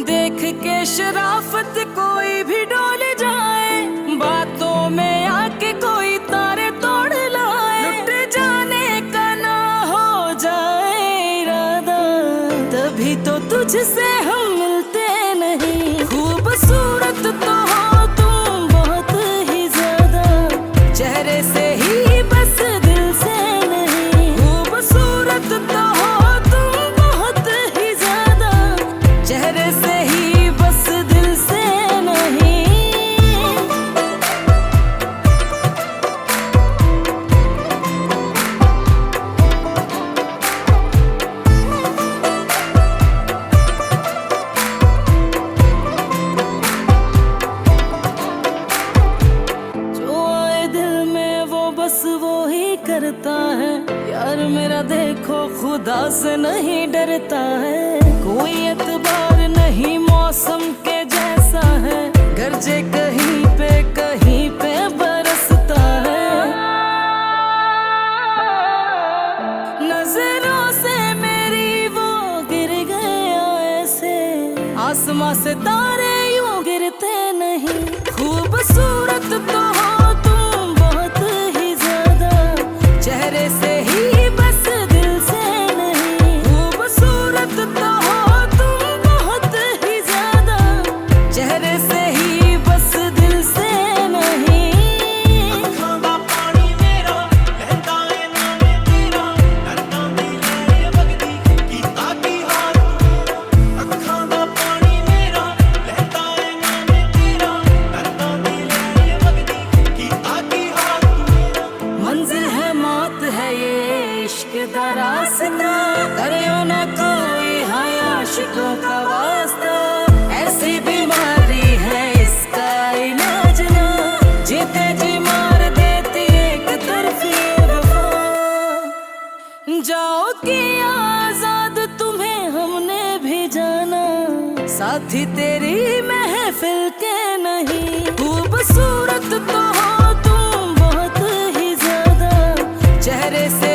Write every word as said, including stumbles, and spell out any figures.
देख के शराफत कोई भी डोल जाए, बातों में आके कोई तारे तोड़ लाए, लुट जाने का ना हो जाए इरादा, तभी तो तुझसे हम मिलते नहीं। खूबसूरत तो हो तुम बहुत ही ज्यादा, चेहरे से ही बस दिल से नहीं। खूबसूरत तो हो तुम बहुत ही ज्यादा, चेहरे से ही बस दिल से नहीं। जो आए दिल में वो बस वो ही करता है, यार मेरा देखो खुदा से नहीं डरता है। कोई एतबार नहीं मौसम के जैसा है, गरजे कहीं पे कहीं पे बरसता है। नजरों से मेरी वो गिर गया ऐसे, आसमां से तारे यूं गिरते नहीं। खूबसूरत तो हो तुम बहुत ही ज्यादा, चेहरे से ही बस दिल से नहीं। खूबसूरत तो हो तुम बहुत ही ज्यादा, चेहरे से ही बस दिल से नहीं। ਅੱਖਾਂ ਦਾ ਪਾਣੀ ਮੇਰਾ ਲਹਿੰਦਾ ਏ ਨਾਵੇਂ ਤੇਰਾ, ਨਰਕਾਂ ਦੀ ਲਹਿਰ ਵਗਦੀ ਕੀਤਾ ਕੀ ਹਾਲ ਤੂੰ। ਅੱਖਾਂ ਦਾ ਪਾਣੀ ਮੇਰਾ ਲਹਿੰਦਾ ਏ ਨਾਵੇਂ ਤੇਰਾ, ਨਰਕਾਂ ਦੀ ਲਹਿਰ ਵਗਦੀ ਕੀਤਾ ਕੀ ਹਾਲ ਤੂੰ। मंजिल है मौत है ये इश्क दा रास्ता, करियो ना कोई है आशिकों का वास्ता। ऐसी बीमारी है इसका इलाज ना, जीते जी मार देती एक तरफी वफा। जाओ कि आजाद तुम्हें हमने भी जाना, साथी तेरी महफिल के नहीं। खूबसूरत तो हो तुम बहुत ही ज्यादा, चेहरे से